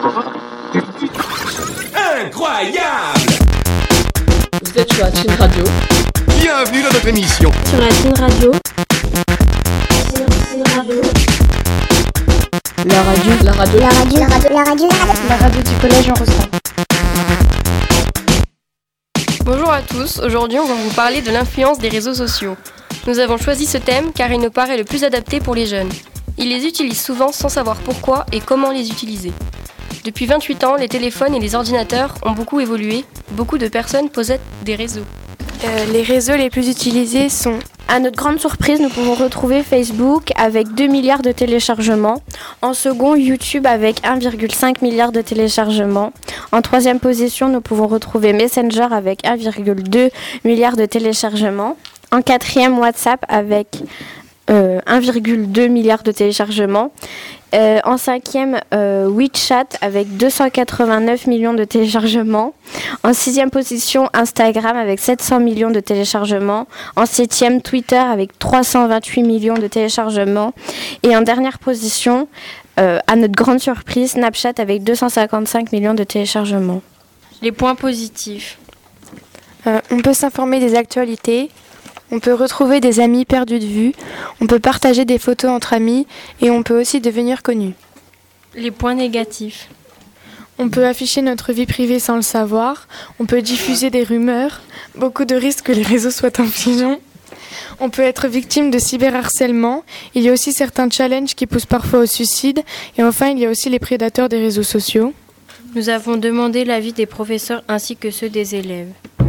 Incroyable! Vous êtes sur la Thune Radio. Bienvenue dans notre émission. Sur la Thune Radio. La radio Du collège en Rostand. Bonjour à tous, aujourd'hui on va vous parler de l'influence des réseaux sociaux. Nous avons choisi ce thème car il nous paraît le plus adapté pour les jeunes. Ils les utilisent souvent sans savoir pourquoi et comment les utiliser. Depuis 28 ans, les téléphones et les ordinateurs ont beaucoup évolué. Beaucoup de personnes possèdent des réseaux. Les réseaux les plus utilisés sont... À notre grande surprise, nous pouvons retrouver Facebook avec 2 milliards de téléchargements. En second, YouTube avec 1,5 milliard de téléchargements. En troisième position, nous pouvons retrouver Messenger avec 1,2 milliard de téléchargements. En quatrième, WhatsApp avec 1,2 milliard de téléchargements. En cinquième, WeChat avec 289 millions de téléchargements. En sixième position, Instagram avec 700 millions de téléchargements. En septième, Twitter avec 328 millions de téléchargements. Et en dernière position, à notre grande surprise, Snapchat avec 255 millions de téléchargements. Les points positifs. On peut s'informer des actualités. On peut retrouver des amis perdus de vue, on peut partager des photos entre amis et on peut aussi devenir connu. Les points négatifs. On peut afficher notre vie privée sans le savoir, on peut diffuser des rumeurs, beaucoup de risques que les réseaux soient infligeants. On peut être victime de cyberharcèlement, il y a aussi certains challenges qui poussent parfois au suicide et enfin il y a aussi les prédateurs des réseaux sociaux. Nous avons demandé l'avis des professeurs ainsi que ceux des élèves.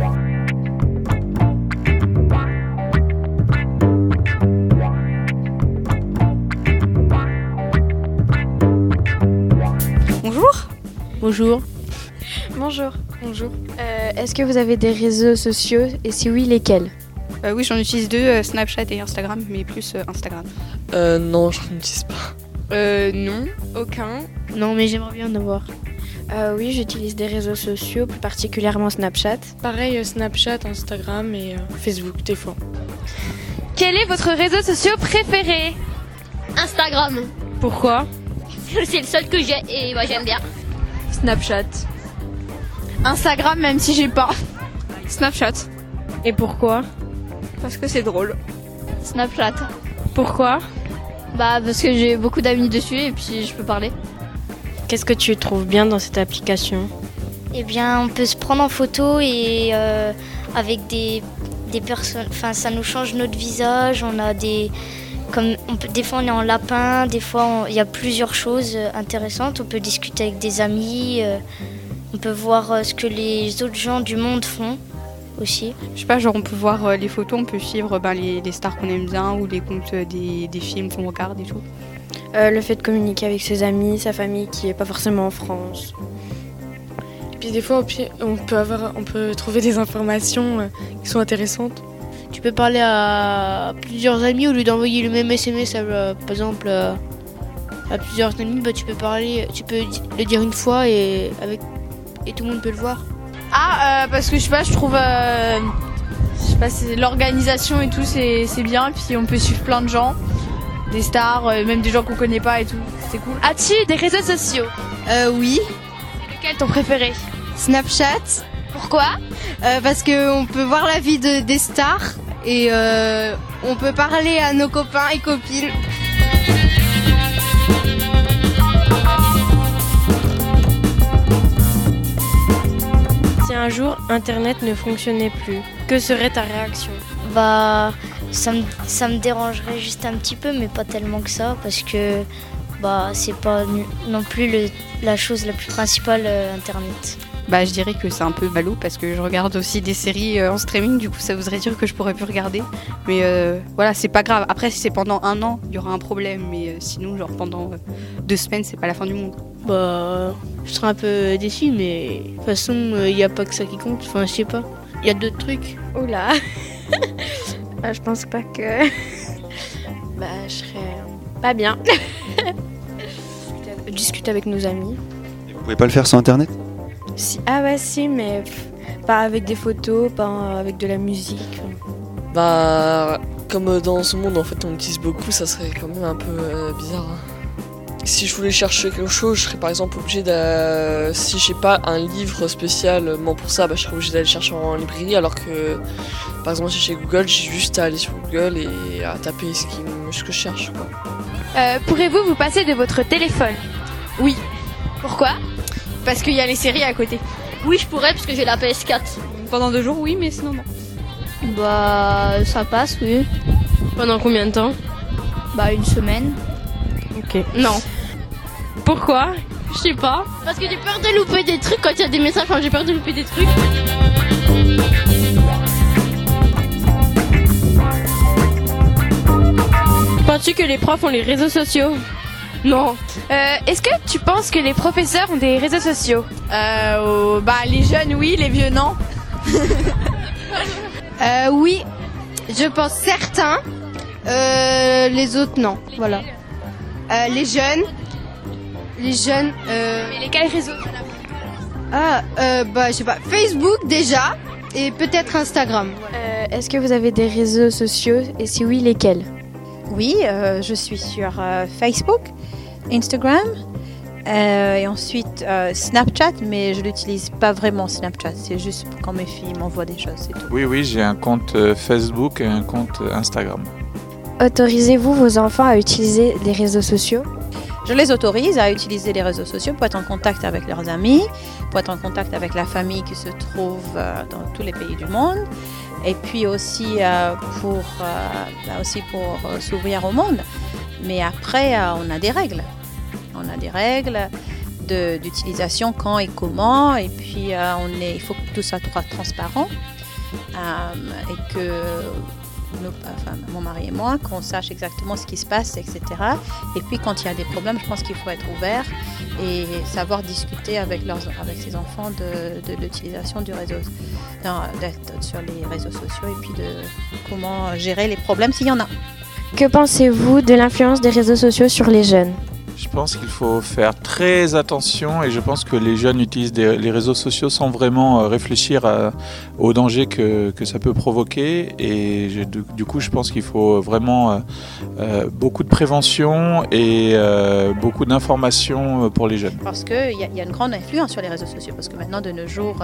Bonjour. Bonjour. Est-ce que vous avez des réseaux sociaux et si oui, lesquels ? Oui, j'en utilise deux, Snapchat et Instagram, mais plus Instagram. Non, je n'utilise pas. Non, aucun. Non, mais j'aimerais bien en avoir. Oui, j'utilise des réseaux sociaux, plus particulièrement Snapchat. Pareil, Snapchat, Instagram et Facebook des fois. Quel est votre réseau social préféré ? Instagram. Pourquoi ? C'est le seul que j'ai et moi j'aime bien. Snapchat. Instagram, même si j'ai pas. Snapchat, Et pourquoi ? parce que c'est drôle. Snapchat. Pourquoi ? Bah parce que j'ai beaucoup d'amis dessus et puis je peux parler. Qu'est-ce que tu trouves bien dans cette application ? Eh bien, on peut se prendre en photo et avec des personnes. Enfin, ça nous change notre visage. On a des des fois on est en lapin, des fois il y a plusieurs choses intéressantes. On peut discuter avec des amis, on peut voir ce que les autres gens du monde font aussi. Je sais pas, genre on peut voir les photos, on peut suivre les stars qu'on aime bien ou les comptes des films qu'on regarde et tout. Le fait de communiquer avec ses amis, sa famille qui n'est pas forcément en France. Et puis des fois on peut trouver des informations qui sont intéressantes. Tu peux parler à plusieurs amis au lieu d'envoyer le même SMS par exemple à plusieurs amis, tu peux le dire une fois et tout le monde peut le voir. Parce que je sais pas, je trouve c'est l'organisation et tout, c'est bien, puis on peut suivre plein de gens, des stars, même des gens qu'on connaît pas et tout, c'est cool. As-tu des réseaux sociaux ? Oui, Lequel ton préféré ? Snapchat, Pourquoi ? parce qu'on peut voir la vie des stars et on peut parler à nos copains et copines. Si un jour Internet ne fonctionnait plus, que serait ta réaction ? Bah, ça me dérangerait juste un petit peu, mais pas tellement que ça, parce que c'est pas non plus la chose la plus principale Internet. Bah, je dirais que c'est un peu ballot parce que je regarde aussi des séries en streaming, du coup ça voudrait dire que je pourrais plus regarder. Mais voilà, c'est pas grave. Après, si c'est pendant 1 an, il y aura un problème, mais sinon, genre pendant 2 semaines, c'est pas la fin du monde. Je serais un peu déçue, mais de toute façon, il n'y a pas que ça qui compte. Enfin, je sais pas. Il y a d'autres trucs. Oula. Je pense pas que... je serais pas bien. Discuter avec nos amis. Vous pouvez pas le faire sans Internet ? Si. Si, mais pas avec des photos, pas avec de la musique. Comme dans ce monde en fait on utilise beaucoup, ça serait quand même un peu bizarre. si je voulais chercher quelque chose, je serais par exemple obligée si j'ai pas un livre spécialement pour ça, je serais obligée d'aller chercher en librairie, alors que par exemple si chez Google, j'ai juste à aller sur Google et à taper ce que je cherche, quoi. Pourrez-vous vous passer de votre téléphone? Oui. Pourquoi? Parce qu'il y a les séries à côté. Oui, je pourrais parce que j'ai la PS4. Pendant 2 jours, oui, mais sinon non. Bah, ça passe, oui. Pendant combien de temps? Bah, une semaine. Ok. Non. Pourquoi? Je sais pas. Parce que j'ai peur de louper des trucs quand il y a des messages, j'ai peur de louper des trucs. Penses-tu que les profs ont les réseaux sociaux? Non. Est-ce que tu penses que les professeurs ont des réseaux sociaux? Les jeunes, oui, les vieux, non. Oui, je pense certains. Les autres, non. Voilà. Les jeunes. Mais lesquels réseaux? Je sais pas. Facebook déjà. Et peut-être Instagram. Est-ce que vous avez des réseaux sociaux et si oui, lesquels? Oui, je suis sur Facebook, Instagram et ensuite Snapchat, mais je l'utilise pas vraiment Snapchat, c'est juste quand mes filles m'envoient des choses, c'est tout. Oui, j'ai un compte Facebook et un compte Instagram. Autorisez-vous vos enfants à utiliser les réseaux sociaux? Je les autorise à utiliser les réseaux sociaux pour être en contact avec leurs amis, pour être en contact avec la famille qui se trouve dans tous les pays du monde. Et puis aussi pour s'ouvrir au monde. Mais après, on a des règles. On a des règles d'utilisation quand et comment. Et puis, il faut que tout ça soit transparent. Et que mon mari et moi, qu'on sache exactement ce qui se passe, etc. Et puis, quand il y a des problèmes, je pense qu'il faut être ouvert et savoir discuter avec ses enfants de l'utilisation du réseau, d'être sur les réseaux sociaux et puis de comment gérer les problèmes s'il y en a. Que pensez-vous de l'influence des réseaux sociaux sur les jeunes? Je pense qu'il faut faire très attention et je pense que les jeunes utilisent les réseaux sociaux sans vraiment réfléchir au danger que ça peut provoquer et du coup je pense qu'il faut vraiment beaucoup de prévention et beaucoup d'informations pour les jeunes. Parce qu'il y a une grande influence sur les réseaux sociaux parce que maintenant de nos jours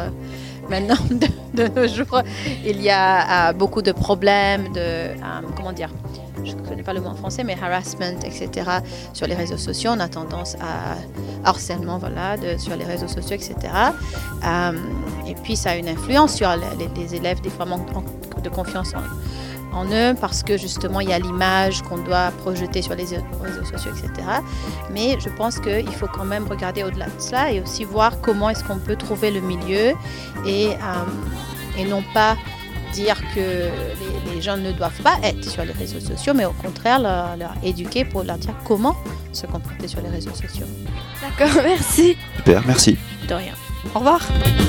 il y a beaucoup de problèmes je ne connais pas le mot en français, mais harassment, etc. sur les réseaux sociaux. On a tendance à harcèlement, sur les réseaux sociaux, etc. Et puis, ça a une influence sur les élèves, des fois manquent de confiance en eux, parce que justement, il y a l'image qu'on doit projeter sur les réseaux sociaux, etc. Mais je pense qu'il faut quand même regarder au-delà de cela et aussi voir comment est-ce qu'on peut trouver le milieu et non pas dire que les gens ne doivent pas être sur les réseaux sociaux, mais au contraire leur éduquer pour leur dire comment se comporter sur les réseaux sociaux. D'accord, merci. Super, merci. De rien. Au revoir.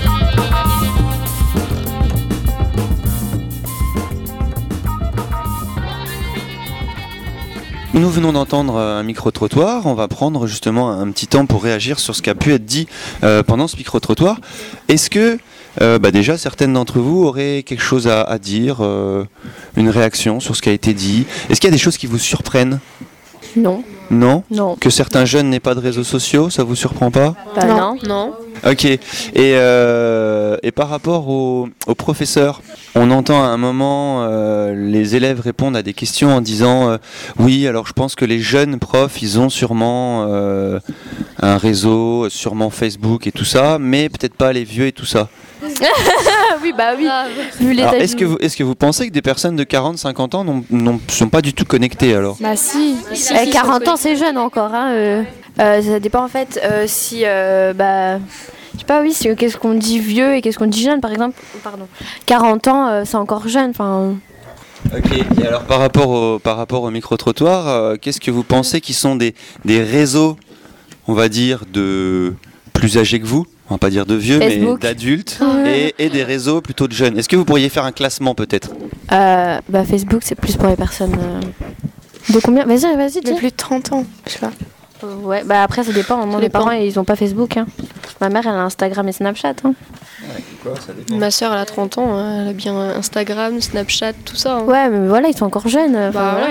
Nous venons d'entendre un micro-trottoir. On va prendre justement un petit temps pour réagir sur ce qui a pu être dit pendant ce micro-trottoir. Est-ce que déjà certaines d'entre vous auraient quelque chose à dire, une réaction sur ce qui a été dit? Est-ce qu'il y a des choses qui vous surprennent? Non. Non? Non. Que certains jeunes n'aient pas de réseaux sociaux, ça vous surprend pas? Non. Ok. Et par rapport aux professeurs, on entend à un moment les élèves répondre à des questions en disant oui, alors je pense que les jeunes profs, ils ont sûrement un réseau, sûrement Facebook et tout ça, mais peut-être pas les vieux et tout ça. Oui. Alors, est-ce que vous pensez que des personnes de 40-50 ans sont pas du tout connectées alors? Bah si. 40 ans c'est jeune encore. Ça dépend en fait si... je sais pas, oui, qu'est-ce qu'on dit vieux et qu'est-ce qu'on dit jeune, par exemple. 40 ans, c'est encore jeune. Ok, et alors par rapport au micro-trottoir, qu'est-ce que vous pensez qui sont des réseaux, on va dire, de plus âgés que vous? On va pas dire de vieux, Facebook. Mais d'adultes, et des réseaux plutôt de jeunes. Est-ce que vous pourriez faire un classement peut-être? Facebook, c'est plus pour les personnes... De combien? Vas-y, dis. De plus de 30 ans, je sais pas. Ouais, après ça dépend. Moi, mes parents, ils ont pas Facebook. Ma mère, elle a Instagram et Snapchat. Ça dépend. Ma soeur, elle a 30 ans, elle a bien Instagram, Snapchat, tout ça. Ouais, mais voilà, ils sont encore jeunes. Ouais.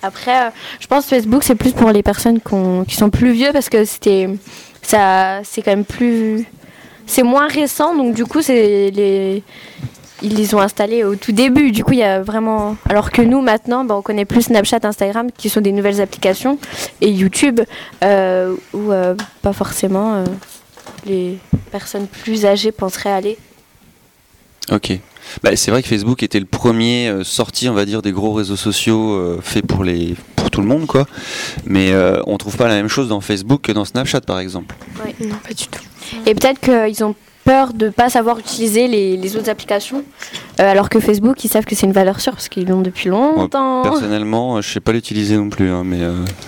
Après, je pense que Facebook, c'est plus pour les personnes qui sont plus vieux parce que c'est quand même plus... C'est moins récent, donc du coup, ils les ont installés au tout début. Du coup, il y a vraiment... Alors que nous, maintenant, on connaît plus Snapchat, Instagram, qui sont des nouvelles applications, et YouTube, où pas forcément les personnes plus âgées penseraient aller. Ok. C'est vrai que Facebook était le premier sorti, on va dire, des gros réseaux sociaux faits pour tout le monde, quoi. Mais on trouve pas la même chose dans Facebook que dans Snapchat, par exemple. Ouais. Non, pas du tout. Et peut-être qu'ils ont peur de ne pas savoir utiliser les autres applications, alors que Facebook, ils savent que c'est une valeur sûre parce qu'ils l'ont depuis longtemps. Moi, personnellement, je sais pas l'utiliser non plus, hein, mais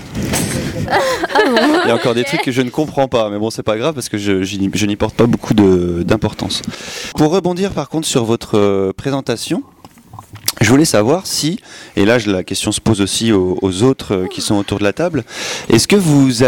il y a encore des trucs que je ne comprends pas, mais bon, c'est pas grave parce que je n'y porte pas beaucoup d'importance. Pour rebondir par contre sur votre présentation, je voulais savoir si, et là la question se pose aussi aux autres qui sont autour de la table, est-ce que vous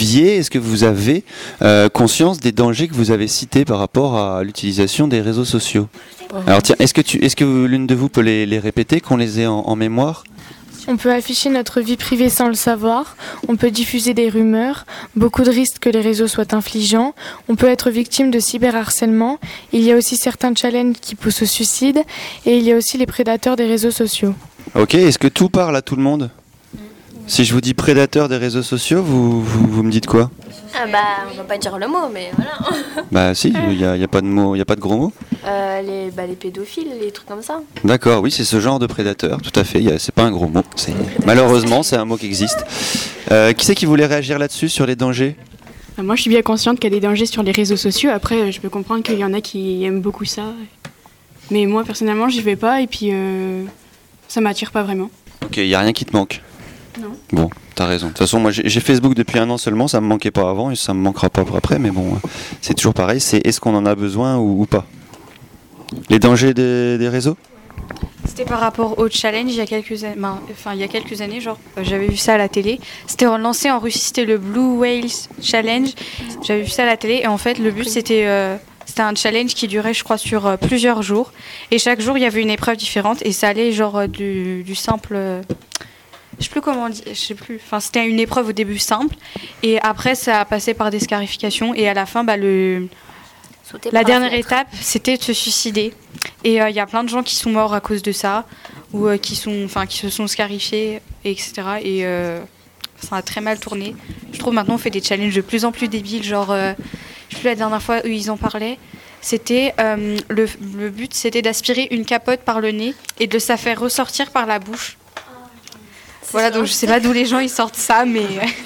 avez conscience des dangers que vous avez cités par rapport à l'utilisation des réseaux sociaux? Alors tiens, est-ce que l'une de vous peut les répéter, qu'on les ait en mémoire? On peut afficher notre vie privée sans le savoir, on peut diffuser des rumeurs, beaucoup de risques que les réseaux soient infligeants, on peut être victime de cyberharcèlement, il y a aussi certains challenges qui poussent au suicide, et il y a aussi les prédateurs des réseaux sociaux. Ok, est-ce que tout parle à tout le monde? Si je vous dis prédateur des réseaux sociaux, vous me dites quoi? On va pas dire le mot, mais voilà. Si, il y a pas de mots, il y a pas de gros mots. Les pédophiles, les trucs comme ça. D'accord, oui, c'est ce genre de prédateur, tout à fait. C'est pas un gros mot. Malheureusement, c'est un mot qui existe. Qui c'est qui voulait réagir là-dessus sur les dangers? Moi, je suis bien consciente qu'il y a des dangers sur les réseaux sociaux. Après, je peux comprendre qu'il y en a qui aiment beaucoup ça, mais moi, personnellement, j'y vais pas et puis ça m'attire pas vraiment. Ok, il y a rien qui te manque. Non. Bon, t'as raison. De toute façon, moi j'ai Facebook depuis 1 an seulement, ça me manquait pas avant et ça me manquera pas après, mais bon, c'est toujours pareil, c'est est-ce qu'on en a besoin ou pas? Les dangers des réseaux? C'était par rapport au challenge il y a quelques années, j'avais vu ça à la télé. C'était lancé en Russie, c'était le Blue Whale Challenge. J'avais vu ça à la télé et en fait le but c'était un challenge qui durait je crois sur plusieurs jours et chaque jour il y avait une épreuve différente et ça allait du simple... je sais plus comment dire, c'était une épreuve au début simple et après ça a passé par des scarifications et à la fin la dernière étape c'était de se suicider et il y a plein de gens qui sont morts à cause de ça ou qui se sont scarifiés etc. et ça a très mal tourné. Je trouve maintenant on fait des challenges de plus en plus débiles je sais plus la dernière fois où ils en parlaient. C'était le but c'était d'aspirer une capote par le nez et de la faire ressortir par la bouche. Voilà, donc je sais pas d'où les gens ils sortent ça, mais...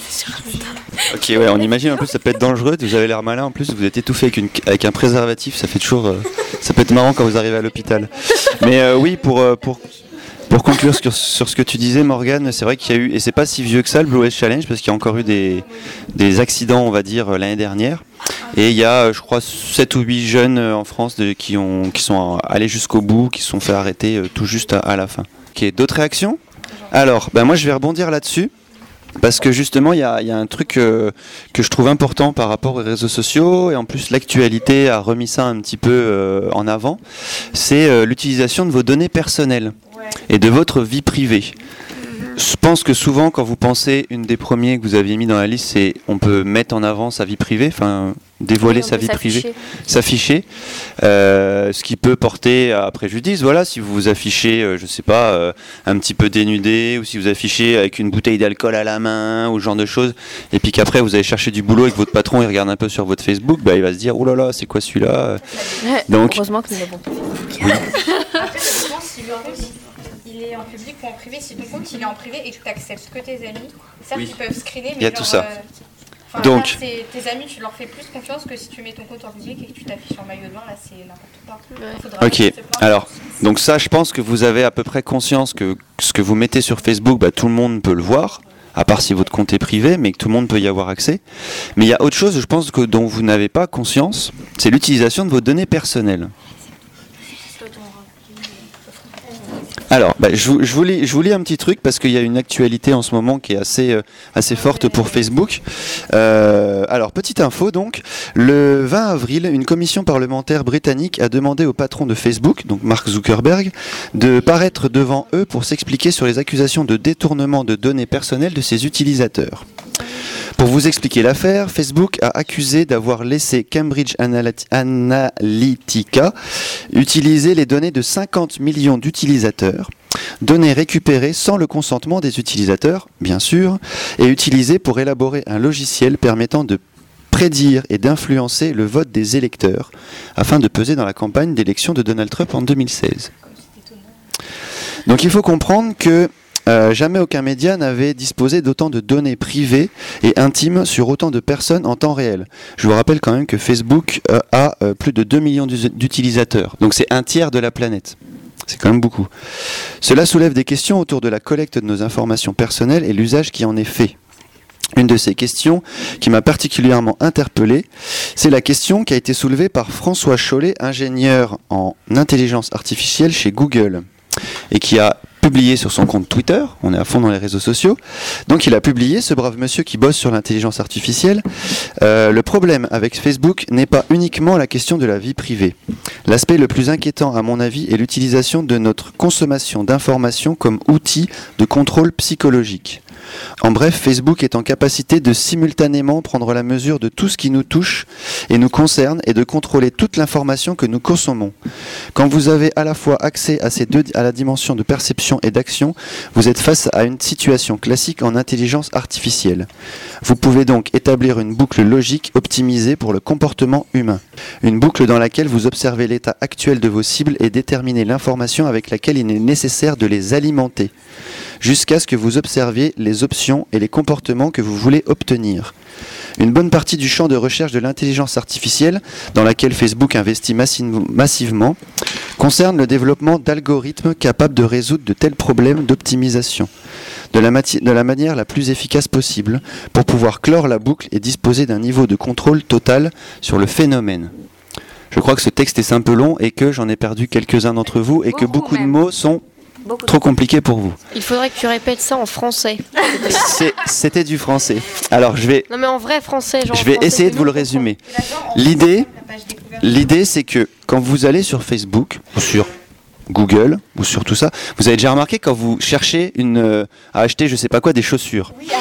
Ok, ouais, on imagine en plus ça peut être dangereux, vous avez l'air malin en plus, vous êtes étouffé avec un préservatif, ça fait toujours... ça peut être marrant quand vous arrivez à l'hôpital. Mais oui, pour conclure sur ce que tu disais Morgane, c'est vrai qu'il y a eu, et c'est pas si vieux que ça le Blue Whale Challenge, parce qu'il y a encore eu des accidents, on va dire, l'année dernière. Et il y a, je crois, 7 ou 8 jeunes en France qui sont allés jusqu'au bout, qui se sont fait arrêter tout juste à la fin. Ok, d'autres réactions ? Alors, moi je vais rebondir là-dessus, parce que justement il y a un truc que je trouve important par rapport aux réseaux sociaux, et en plus l'actualité a remis ça un petit peu en avant, c'est l'utilisation de vos données personnelles et de votre vie privée. Je pense que souvent quand vous pensez, une des premiers que vous aviez mis dans la liste, c'est on peut mettre en avant sa vie privée, enfin dévoiler sa vie privée, s'afficher, ce qui peut porter à préjudice. Voilà, si vous vous affichez, je sais pas, un petit peu dénudé, ou si vous affichez avec une bouteille d'alcool à la main, ou ce genre de choses, et puis qu'après vous allez chercher du boulot et que votre patron il regarde un peu sur votre Facebook, il va se dire oh là là, c'est quoi celui-là. Donc heureusement que nous n'avons pas fait. Oui. Après, ça dépend si le compte il est en public ou en privé. Si ton compte il est en privé et que tu acceptes que tes amis, certes ils peuvent screener, mais il y a tout ça. Donc, tes amis, tu leur fais plus confiance que si tu mets ton compte en public et que tu t'affiches en maillot de bain, là c'est n'importe quoi. Ok, alors, donc ça je pense que vous avez à peu près conscience que ce que vous mettez sur Facebook, tout le monde peut le voir, à part si votre compte est privé, mais que tout le monde peut y avoir accès. Mais il y a autre chose, je pense, dont vous n'avez pas conscience, c'est l'utilisation de vos données personnelles. Alors, je vous lis un petit truc parce qu'il y a une actualité en ce moment qui est assez forte pour Facebook. Alors, petite info donc, le 20 avril, une commission parlementaire britannique a demandé au patron de Facebook, donc Mark Zuckerberg, de paraître devant eux pour s'expliquer sur les accusations de détournement de données personnelles de ses utilisateurs. Pour vous expliquer l'affaire, Facebook a accusé d'avoir laissé Cambridge Analytica utiliser les données de 50 millions d'utilisateurs, données récupérées sans le consentement des utilisateurs, bien sûr, et utilisées pour élaborer un logiciel permettant de prédire et d'influencer le vote des électeurs, afin de peser dans la campagne d'élection de Donald Trump en 2016. Donc il faut comprendre que jamais aucun média n'avait disposé d'autant de données privées et intimes sur autant de personnes en temps réel. Je vous rappelle quand même que Facebook a plus de 2 millions d'utilisateurs, donc c'est un tiers de la planète. C'est quand même beaucoup. Cela soulève des questions autour de la collecte de nos informations personnelles et l'usage qui en est fait. Une de ces questions qui m'a particulièrement interpellé, c'est la question qui a été soulevée par François Chollet, ingénieur en intelligence artificielle chez Google, et qui a publié sur son compte Twitter, on est à fond dans les réseaux sociaux, donc il a publié, ce brave monsieur qui bosse sur l'intelligence artificielle, le problème avec Facebook n'est pas uniquement la question de la vie privée. L'aspect le plus inquiétant à mon avis est l'utilisation de notre consommation d'informations comme outil de contrôle psychologique. En bref, Facebook est en capacité de simultanément prendre la mesure de tout ce qui nous touche et nous concerne et de contrôler toute l'information que nous consommons. Quand vous avez à la fois accès à la dimension de perception et d'action, vous êtes face à une situation classique en intelligence artificielle. Vous pouvez donc établir une boucle logique optimisée pour le comportement humain. Une boucle dans laquelle vous observez l'état actuel de vos cibles et déterminez l'information avec laquelle il est nécessaire de les alimenter, jusqu'à ce que vous observiez les options et les comportements que vous voulez obtenir. Une bonne partie du champ de recherche de l'intelligence artificielle, dans laquelle Facebook investit massivement, concerne le développement d'algorithmes capables de résoudre de tels problèmes d'optimisation, de la manière la plus efficace possible, pour pouvoir clore la boucle et disposer d'un niveau de contrôle total sur le phénomène. Je crois que ce texte est un peu long et que j'en ai perdu quelques-uns d'entre vous et que beaucoup de mots sont trop compliqué pour vous. Il faudrait que tu répètes ça en français. C'était du français. Alors je vais. Non mais en vrai français. Genre je vais essayer de vous le résumer. L'idée, c'est que quand vous allez sur Facebook ou sur Google ou sur tout ça, vous avez déjà remarqué quand vous cherchez à acheter je sais pas quoi des chaussures. Oui,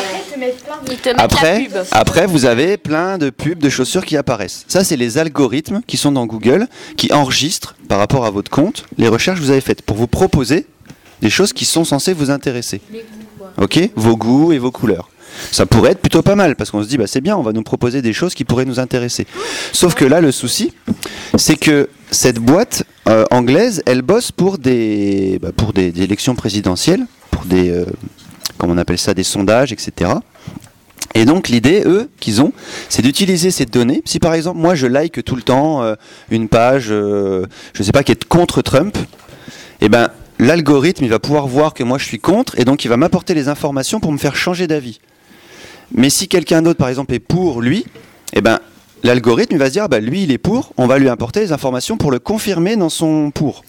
après vous avez plein de pubs de chaussures qui apparaissent. Ça c'est les algorithmes qui sont dans Google qui enregistrent par rapport à votre compte les recherches que vous avez faites pour vous proposer des choses qui sont censées vous intéresser. Ok, vos goûts et vos couleurs. Ça pourrait être plutôt pas mal parce qu'on se dit c'est bien, on va nous proposer des choses qui pourraient nous intéresser. Sauf que là le souci, c'est que cette boîte anglaise, elle bosse pour des élections présidentielles, pour des comment on appelle ça, des sondages, etc. Et donc l'idée, qu'ils ont, c'est d'utiliser ces données. Si par exemple moi je like tout le temps une page, je sais pas, qui est contre Trump, l'algorithme il va pouvoir voir que moi je suis contre et donc il va m'apporter les informations pour me faire changer d'avis. Mais si quelqu'un d'autre par exemple est pour lui, l'algorithme il va se dire lui il est pour, on va lui apporter les informations pour le confirmer dans son pour.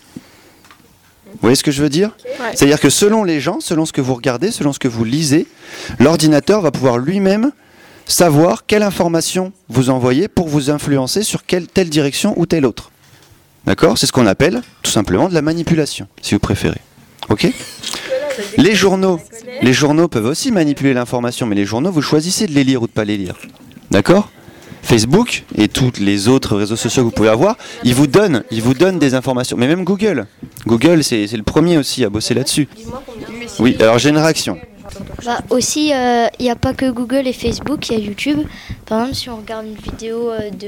Vous voyez ce que je veux dire ? Ouais. C'est-à-dire que selon les gens, selon ce que vous regardez, selon ce que vous lisez, l'ordinateur va pouvoir lui-même savoir quelle information vous envoyez pour vous influencer sur telle direction ou telle autre. D'accord ? C'est ce qu'on appelle tout simplement de la manipulation, si vous préférez. Ok ? Les journaux peuvent aussi manipuler l'information, mais les journaux, vous choisissez de les lire ou de ne pas les lire. D'accord ? Facebook et tous les autres réseaux sociaux que vous pouvez avoir, ils vous donnent des informations. Mais même Google, c'est le premier aussi à bosser là-dessus. Oui, alors j'ai une réaction. Aussi, il n'y a pas que Google et Facebook, il y a YouTube. Par exemple, si on regarde une vidéo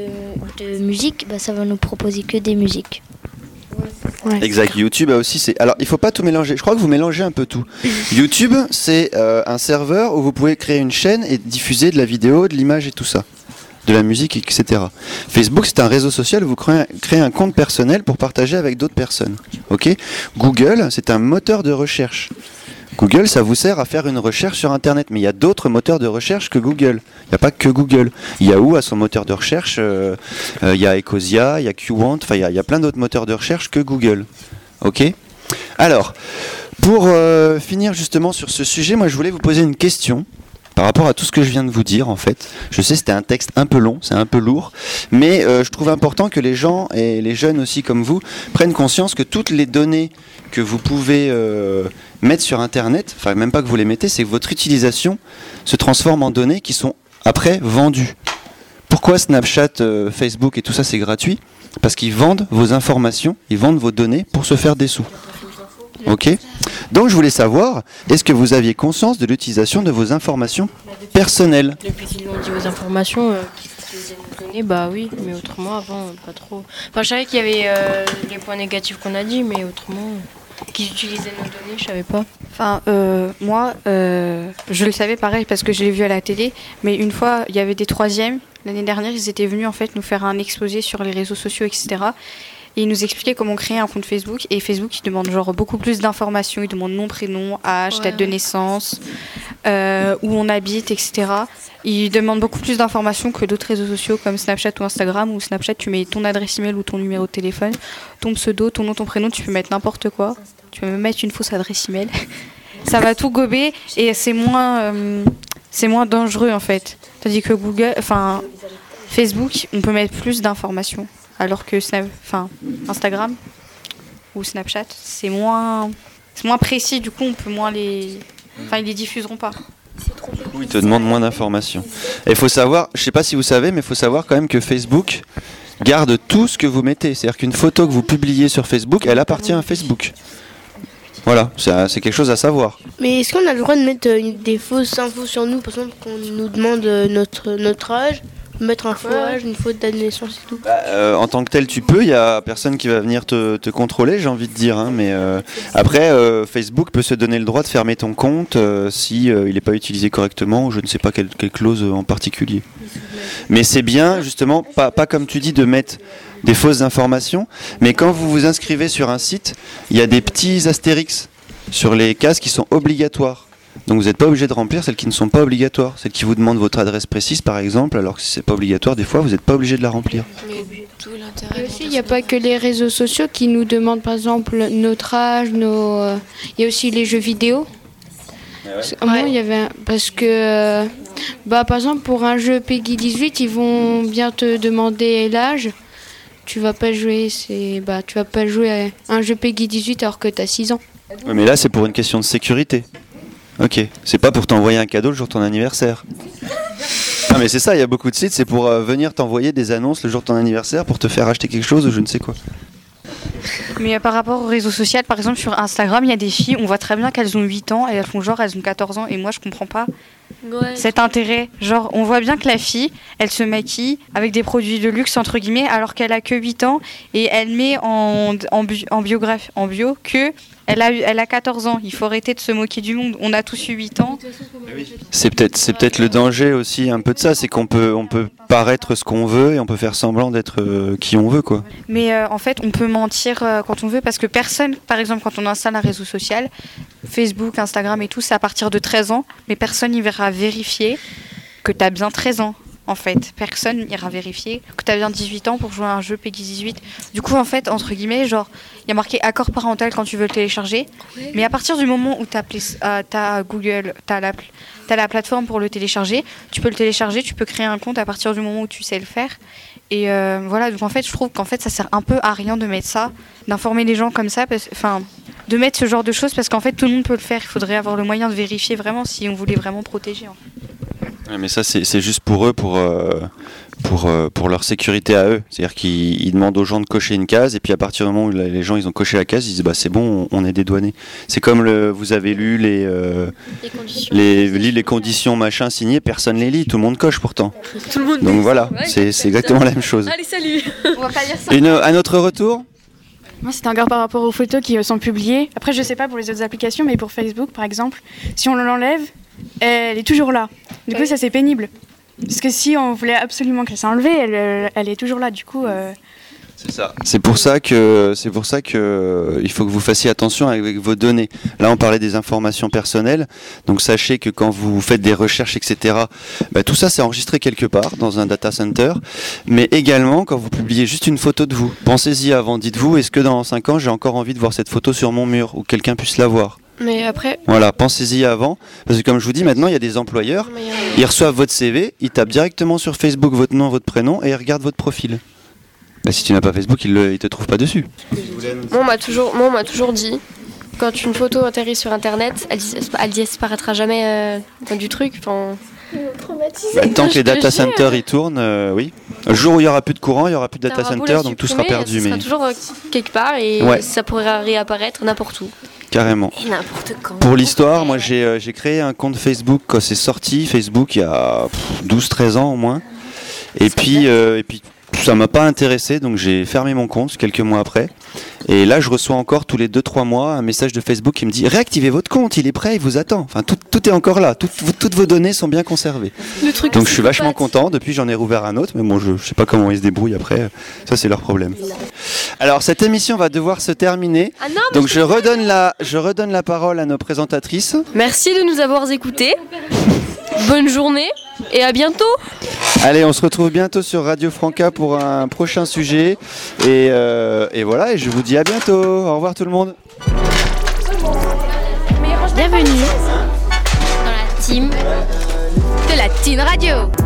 de musique, ça va nous proposer que des musiques. Ouais. Exact, YouTube a aussi alors il faut pas tout mélanger, je crois que vous mélangez un peu tout. YouTube c'est un serveur où vous pouvez créer une chaîne et diffuser de la vidéo, de l'image et tout ça, de la musique, etc. Facebook c'est un réseau social où vous créez un compte personnel pour partager avec d'autres personnes. Ok. Google c'est un moteur de recherche. Google, ça vous sert à faire une recherche sur Internet, mais il y a d'autres moteurs de recherche que Google. Il n'y a pas que Google. Yahoo a son moteur de recherche, il y a Ecosia, il y a Qwant, il y a plein d'autres moteurs de recherche que Google. Ok ? Alors, pour finir justement sur ce sujet, moi je voulais vous poser une question par rapport à tout ce que je viens de vous dire en fait. Je sais c'était un texte un peu long, c'est un peu lourd, mais je trouve important que les gens et les jeunes aussi comme vous prennent conscience que toutes les données que vous pouvez mettre sur Internet, enfin même pas que vous les mettez, c'est que votre utilisation se transforme en données qui sont après vendues. Pourquoi Snapchat, Facebook et tout ça c'est gratuit ? Parce qu'ils vendent vos informations, ils vendent vos données pour se faire des sous. Ok ? Donc je voulais savoir, est-ce que vous aviez conscience de l'utilisation de vos informations personnelles ? Depuis qu'ils l'ont dit aux informations, qu'ils utilisaient nos données, bah oui, mais autrement avant, pas trop. Enfin, je savais qu'il y avait les points négatifs qu'on a dit, mais autrement, qu'ils utilisaient nos données, je savais pas. Enfin, moi, je le savais pareil parce que je l'ai vu à la télé, mais une fois, il y avait des troisièmes. L'année dernière, ils étaient venus en fait nous faire un exposé sur les réseaux sociaux, etc. Et ils nous expliquaient comment créer un compte Facebook. Et Facebook, il demande genre beaucoup plus d'informations. Il demande nom, prénom, âge, date de naissance, où on habite, etc. Il demande beaucoup plus d'informations que d'autres réseaux sociaux comme Snapchat ou Instagram. Où Snapchat, tu mets ton adresse email ou ton numéro de téléphone, ton pseudo, ton nom, ton prénom. Tu peux mettre n'importe quoi. Tu peux même mettre une fausse adresse email. Ça va tout gober et c'est moins dangereux en fait. Tandis que Facebook, on peut mettre plus d'informations. Alors que Instagram ou Snapchat, c'est moins précis, du coup on peut moins ils les diffuseront pas. Du coup, ils te demandent moins d'informations. Et il faut savoir, je sais pas si vous savez, mais il faut savoir quand même que Facebook garde tout ce que vous mettez. C'est-à-dire qu'une photo que vous publiez sur Facebook, elle appartient à Facebook. Voilà, c'est quelque chose à savoir. Mais est-ce qu'on a le droit de mettre des fausses infos sur nous, par exemple qu'on nous demande notre âge, mettre un faux âge, une faute date de naissance et tout? En tant que tel, tu peux, il n'y a personne qui va venir te contrôler, j'ai envie de dire. Hein, mais après, Facebook peut se donner le droit de fermer ton compte si il n'est pas utilisé correctement, ou je ne sais pas quelle clause en particulier. Mais c'est bien, justement, pas comme tu dis, de mettre des fausses informations, mais quand vous vous inscrivez sur un site, il y a des petits astérix sur les cases qui sont obligatoires. Donc vous n'êtes pas obligé de remplir celles qui ne sont pas obligatoires. Celles qui vous demandent votre adresse précise par exemple, alors que si c'est pas obligatoire, des fois vous n'êtes pas obligé de la remplir. Mais aussi, il n'y a pas que les réseaux sociaux qui nous demandent par exemple notre âge, il y a aussi les jeux vidéo. Moi, il y avait parce que par exemple pour un jeu Peggy 18, ils vont bien te demander l'âge. Tu vas pas jouer à un jeu Peggy 18 alors que tu as 6 ans. Ouais, mais là c'est pour une question de sécurité. Ok, c'est pas pour t'envoyer un cadeau le jour de ton anniversaire. Non mais c'est ça, il y a beaucoup de sites, c'est pour venir t'envoyer des annonces le jour de ton anniversaire pour te faire acheter quelque chose ou je ne sais quoi. Mais par rapport aux réseaux sociaux, par exemple sur Instagram, il y a des filles, on voit très bien qu'elles ont 8 ans et elles font genre elles ont 14 ans et moi je comprends pas cet intérêt. Genre on voit bien que la fille, elle se maquille avec des produits de luxe entre guillemets alors qu'elle a que 8 ans et elle met en bio que elle a 14 ans. Il faut arrêter de se moquer du monde. On a tous eu 8 ans. C'est peut-être le danger aussi un peu de ça, c'est qu'on peut paraître ce qu'on veut et on peut faire semblant d'être qui on veut quoi. Mais en fait on peut mentir quand on veut parce que personne, par exemple quand on installe un réseau social, Facebook, Instagram et tout, c'est à partir de 13 ans, mais personne n'y verra vérifier que tu as bien 13 ans. En fait, personne n'ira vérifier que tu as bien 18 ans pour jouer à un jeu Peggy 18. Du coup, en fait, entre guillemets, genre, il y a marqué accord parental quand tu veux le télécharger. Ouais. Mais à partir du moment où tu as Google, tu as la plateforme pour le télécharger, tu peux le télécharger, tu peux créer un compte à partir du moment où tu sais le faire. Et voilà, donc en fait, je trouve qu'en fait, ça sert un peu à rien de mettre ça, d'informer les gens comme ça, de mettre ce genre de choses parce qu'en fait, tout le monde peut le faire. Il faudrait avoir le moyen de vérifier vraiment si on voulait vraiment protéger. En fait. Ouais, mais ça, c'est juste pour eux, pour leur sécurité à eux. C'est-à-dire qu'ils demandent aux gens de cocher une case, et puis à partir du moment où les gens ils ont coché la case, ils disent c'est bon, on est dédouané. C'est comme vous avez lu les conditions machin signées, personne les lit, tout le monde coche pourtant. Tout le monde donc voilà, c'est exactement la même chose. Allez, salut. On va pas dire ça. À notre retour. Moi, c'est un regard par rapport aux photos qui sont publiées. Après, je sais pas pour les autres applications, mais pour Facebook, par exemple, si on l'enlève, elle est toujours là. Du coup, ça, c'est pénible. Parce que si on voulait absolument qu'elle soit enlevée, elle est toujours là. Du coup, C'est ça. C'est pour ça que il faut que vous fassiez attention avec vos données. Là, on parlait des informations personnelles. Donc, sachez que quand vous faites des recherches, etc., tout ça, c'est enregistré quelque part dans un data center. Mais également, quand vous publiez juste une photo de vous, pensez-y avant. Dites-vous, est-ce que dans 5 ans, j'ai encore envie de voir cette photo sur mon mur ou que quelqu'un puisse la voir? Mais après... Voilà, pensez-y avant. Parce que comme je vous dis, maintenant, il y a des employeurs, ils reçoivent votre CV, ils tapent directement sur Facebook votre nom, votre prénom et ils regardent votre profil. Si tu n'as pas Facebook, il te trouve pas dessus. Moi, on m'a toujours dit, quand une photo atterrit sur Internet, elle disparaîtra jamais du truc. Tant que les data centers y tournent, oui. Le jour où il y aura plus de courant, il y aura plus de data centers, donc tout sera perdu. Ça sera toujours quelque part et ça pourrait réapparaître n'importe où. Carrément. Et n'importe quand. Pour l'histoire, moi j'ai créé un compte Facebook quand c'est sorti. Facebook il y a 12-13 ans au moins. Et puis ça m'a pas intéressé, donc j'ai fermé mon compte quelques mois après. Et là, je reçois encore tous les 2-3 mois un message de Facebook qui me dit « Réactivez votre compte, il est prêt, il vous attend ». Enfin, tout est encore là, toutes vos données sont bien conservées. Donc je suis vachement content, depuis j'en ai rouvert un autre, mais bon, je sais pas comment ils se débrouillent après, ça c'est leur problème. Alors cette émission va devoir se terminer, donc je redonne la parole à nos présentatrices. Merci de nous avoir écoutés, bonne journée et à bientôt. Allez, on se retrouve bientôt sur Radio Franca pour un prochain sujet. Et voilà, et je vous dis à bientôt. Au revoir tout le monde. Bienvenue dans la team de la Teen Radio.